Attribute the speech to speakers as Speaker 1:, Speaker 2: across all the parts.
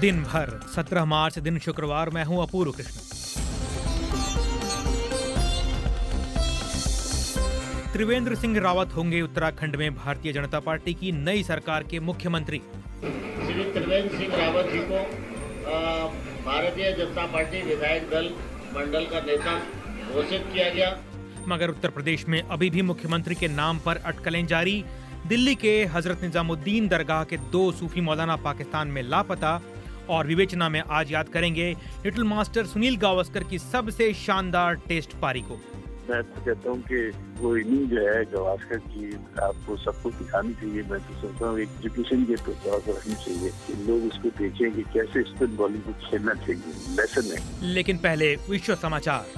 Speaker 1: दिन भर 17 मार्च दिन शुक्रवार। मैं हूं अपूर्व कृष्ण। त्रिवेंद्र सिंह रावत होंगे उत्तराखंड में भारतीय जनता पार्टी की नई सरकार के मुख्यमंत्री।
Speaker 2: श्री त्रिवेंद्र सिंह रावत जी को भारतीय जनता पार्टी विधायक दल मंडल का नेता घोषित किया गया।
Speaker 1: मगर उत्तर प्रदेश में अभी भी मुख्यमंत्री के नाम पर अटकलें जारी। दिल्ली के हजरत निजामुद्दीन दरगाह के 2 सूफी मौलाना पाकिस्तान में लापता। और विवेचना में आज याद करेंगे लिटिल मास्टर सुनील गावस्कर की सबसे शानदार टेस्ट पारी को।
Speaker 3: मैं तो कहता हूँ कि वो इनिंग जो है गावस्कर की आपको सबको दिखानी चाहिए। मैं तो सोचता हूँ एक एजुकेशन के तौर पर रखनी चाहिए कि लोग उसको देखें कि कैसे स्पिन बॉलिंग को खेलना चाहिए, लेसन है।
Speaker 1: लेकिन पहले विश्व समाचार।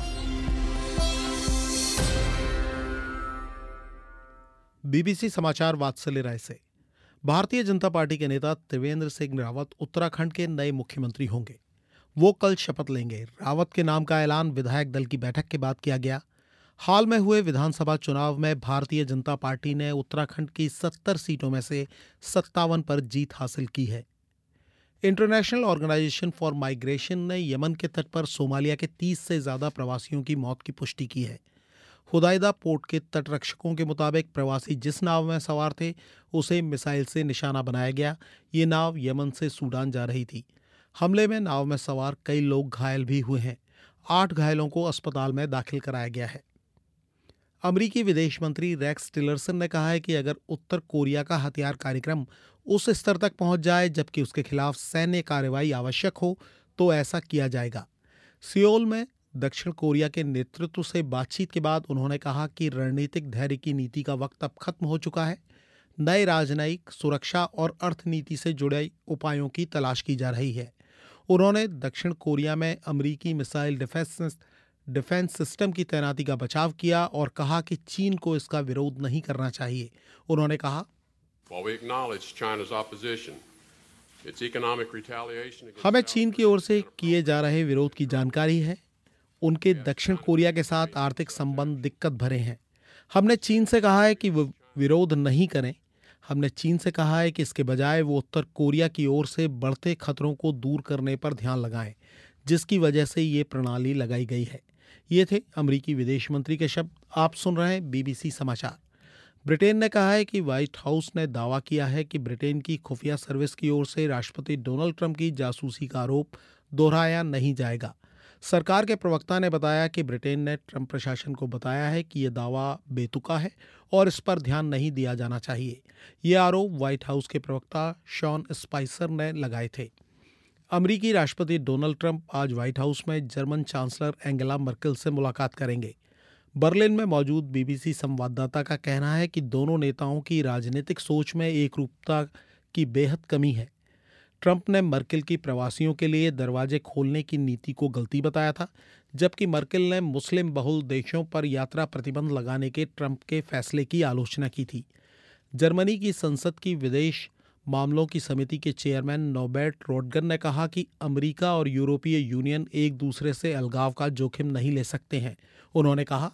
Speaker 4: बीबीसी समाचार वात्सल्य राय से। भारतीय जनता पार्टी के नेता त्रिवेंद्र सिंह रावत उत्तराखंड के नए मुख्यमंत्री होंगे। वो कल शपथ लेंगे। रावत के नाम का ऐलान विधायक दल की बैठक के बाद किया गया। हाल में हुए विधानसभा चुनाव में भारतीय जनता पार्टी ने उत्तराखंड की 70 सीटों में से 57 पर जीत हासिल की है। इंटरनेशनल ऑर्गेनाइजेशन फॉर माइग्रेशन ने यमन के तट पर सोमालिया के 30 से ज्यादा प्रवासियों की मौत की पुष्टि की है। हुदाइदा पोर्ट के तटरक्षकों के मुताबिक प्रवासी जिस नाव में सवार थे उसे मिसाइल से निशाना बनाया गया। ये नाव यमन से सूडान जा रही थी। हमले में नाव में सवार कई लोग घायल भी हुए हैं। 8 घायलों को अस्पताल में दाखिल कराया गया है। अमेरिकी विदेश मंत्री रेक्स टिलरसन ने कहा है कि अगर उत्तर कोरिया का हथियार कार्यक्रम उस स्तर तक पहुंच जाए जबकि उसके खिलाफ सैन्य कार्रवाई आवश्यक हो तो ऐसा किया जाएगा। सियोल में दक्षिण कोरिया के नेतृत्व से बातचीत के बाद उन्होंने कहा कि रणनीतिक धैर्य की नीति का वक्त अब खत्म हो चुका है। नए राजनयिक, सुरक्षा और अर्थनीति से जुड़े उपायों की तलाश की जा रही है। उन्होंने दक्षिण कोरिया में अमेरिकी मिसाइल डिफेंस सिस्टम की तैनाती का बचाव किया और कहा कि चीन को इसका विरोध नहीं करना चाहिए। उन्होंने कहा, हमें चीन की ओर से किए जा रहे विरोध की जानकारी है। उनके दक्षिण कोरिया के साथ आर्थिक संबंध दिक्कत भरे हैं। हमने चीन से कहा है कि वो विरोध नहीं करें। हमने चीन से कहा है कि इसके बजाय वो उत्तर कोरिया की ओर से बढ़ते खतरों को दूर करने पर ध्यान लगाएं, जिसकी वजह से ये प्रणाली लगाई गई है। ये थे अमेरिकी विदेश मंत्री के शब्द। आप सुन रहे हैं बीबीसी समाचार। ब्रिटेन ने कहा है कि व्हाइट हाउस ने दावा किया है कि ब्रिटेन की खुफिया सर्विस की ओर से राष्ट्रपति डोनाल्ड ट्रंप की जासूसी का आरोप दोहराया नहीं जाएगा। सरकार के प्रवक्ता ने बताया कि ब्रिटेन ने ट्रंप प्रशासन को बताया है कि यह दावा बेतुका है और इस पर ध्यान नहीं दिया जाना चाहिए। ये आरोप व्हाइट हाउस के प्रवक्ता शॉन स्पाइसर ने लगाए थे। अमेरिकी राष्ट्रपति डोनाल्ड ट्रंप आज व्हाइट हाउस में जर्मन चांसलर एंगेला मर्केल से मुलाकात करेंगे। बर्लिन में मौजूद बीबीसी संवाददाता का कहना है कि दोनों नेताओं की राजनीतिक सोच में एकरूपता की बेहद कमी है। ट्रंप ने मर्केल की प्रवासियों के लिए दरवाजे खोलने की नीति को गलती बताया था, जबकि मर्केल ने मुस्लिम बहुल देशों पर यात्रा प्रतिबंध लगाने के ट्रंप के फैसले की आलोचना की थी। जर्मनी की संसद की विदेश मामलों की समिति के चेयरमैन नॉर्बर्ट रोटगन ने कहा कि अमेरिका और यूरोपीय यूनियन एक दूसरे से अलगाव का जोखिम नहीं ले सकते हैं। उन्होंने कहा,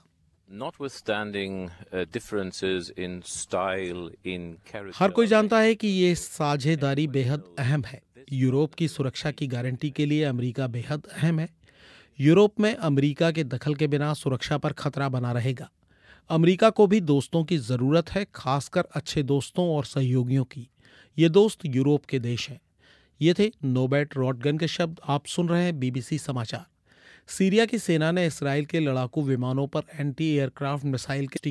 Speaker 4: हर कोई जानता है कि ये साझेदारी बेहद अहम है। यूरोप की सुरक्षा की गारंटी के लिए अमेरिका बेहद अहम है। यूरोप में अमेरिका के दखल के बिना सुरक्षा पर खतरा बना रहेगा। अमेरिका को भी दोस्तों की जरूरत है, खासकर अच्छे दोस्तों और सहयोगियों की। ये दोस्त यूरोप के देश हैं। ये थे नॉर्बर्ट रोटगन के शब्द। आप सुन रहे हैं बीबीसी समाचार। सीरिया की सेना ने इसराइल के लड़ाकू विमानों पर एंटी एयरक्राफ्ट मिसाइल